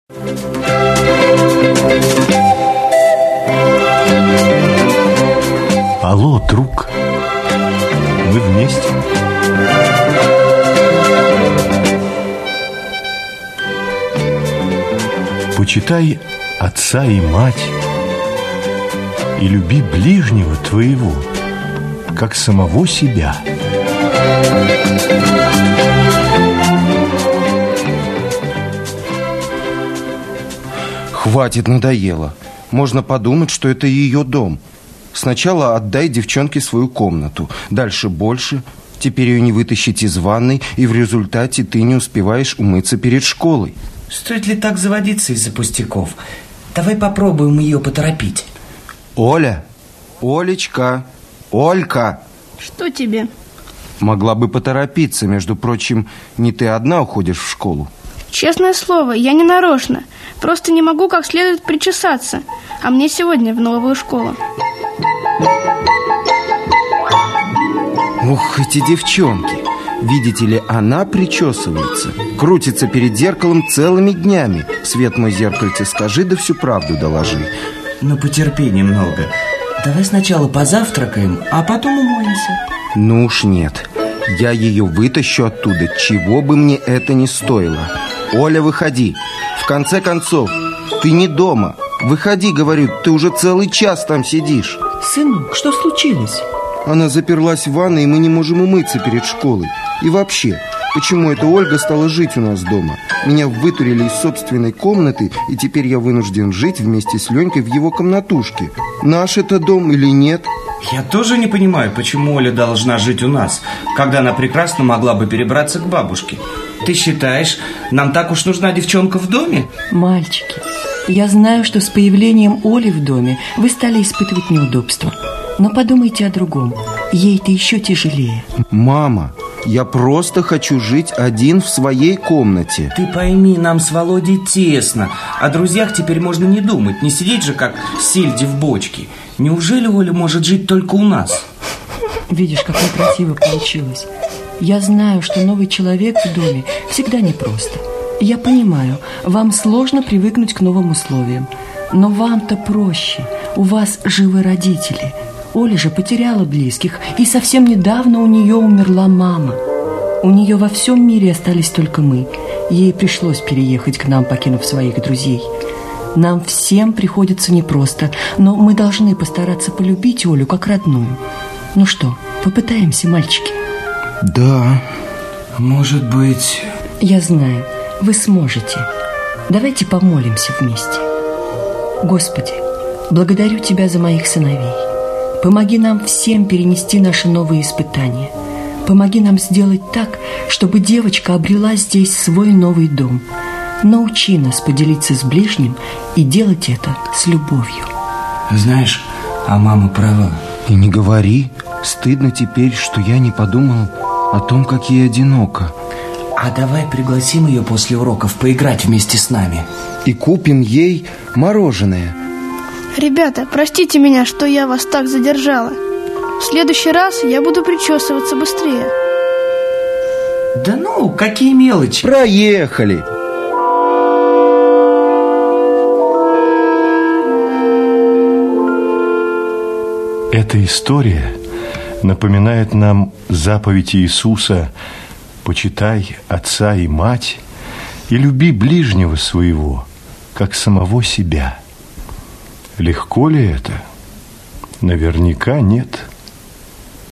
Алло, друг, мы вместе. Почитай отца и мать и люби ближнего твоего, как самого себя. Хватит, надоело. Можно подумать, что это ее дом. Сначала отдай девчонке свою комнату, дальше больше. Теперь ее не вытащить из ванной, и в результате ты не успеваешь умыться перед школой. Стоит ли так заводиться из-за пустяков? Давай попробуем ее поторопить. Оля, Олечка, Олька. Что тебе? Могла бы поторопиться. Между прочим, не ты одна уходишь в школу. Честное слово, я не нарочно. Просто не могу как следует причесаться. А мне сегодня в новую школу. Ух, эти девчонки. Видите ли, она причесывается, крутится перед зеркалом целыми днями. Свет мой, зеркальце, скажи, да всю правду доложи. Ну, потерпи немного. Давай сначала позавтракаем, а потом умоемся. Ну уж нет. Я ее вытащу оттуда, чего бы мне это ни стоило. Оля, выходи. В конце концов, ты не дома. Выходи, говорю, ты уже целый час там сидишь. Сынок, что случилось? Она заперлась в ванной, и мы не можем умыться перед школой. И вообще, почему эта Ольга стала жить у нас дома? Меня вытурили из собственной комнаты, и теперь я вынужден жить вместе с Ленькой в его комнатушке. Наш это дом или нет? Я тоже не понимаю, почему Оля должна жить у нас, когда она прекрасно могла бы перебраться к бабушке. Ты считаешь, нам так уж нужна девчонка в доме? Мальчики, я знаю, что с появлением Оли в доме вы стали испытывать неудобства. Но подумайте о другом. Ей-то еще тяжелее. Мама, я просто хочу жить один в своей комнате. Ты пойми, нам с Володей тесно. О друзьях теперь можно не думать. Не сидеть же, как сельди в бочке. Неужели Оля может жить только у нас? Видишь, как некрасиво получилось. Я знаю, что новый человек в доме всегда непросто. Я понимаю, вам сложно привыкнуть к новым условиям. Но вам-то проще. У вас живы родители. Оля же потеряла близких, и совсем недавно у нее умерла мама. У нее во всем мире остались только мы. Ей пришлось переехать к нам, покинув своих друзей. Нам всем приходится непросто, но мы должны постараться полюбить Олю как родную. Ну что, попытаемся, мальчики? Да. Может быть... Я знаю, вы сможете. Давайте помолимся вместе. Господи, благодарю Тебя за моих сыновей. Помоги нам всем перенести наши новые испытания. Помоги нам сделать так, чтобы девочка обрела здесь свой новый дом. Научи нас поделиться с ближним и делать это с любовью. Знаешь, а мама права. И не говори. Стыдно теперь, что я не подумал о том, как ей одиноко. А давай пригласим ее после уроков поиграть вместе с нами. И купим ей мороженое. Ребята, простите меня, что я вас так задержала. В следующий раз я буду причесываться быстрее. Да ну, какие мелочи. Проехали. Эта история напоминает нам заповедь Иисуса: «Почитай отца и мать и люби ближнего своего, как самого себя». Легко ли это? Наверняка нет.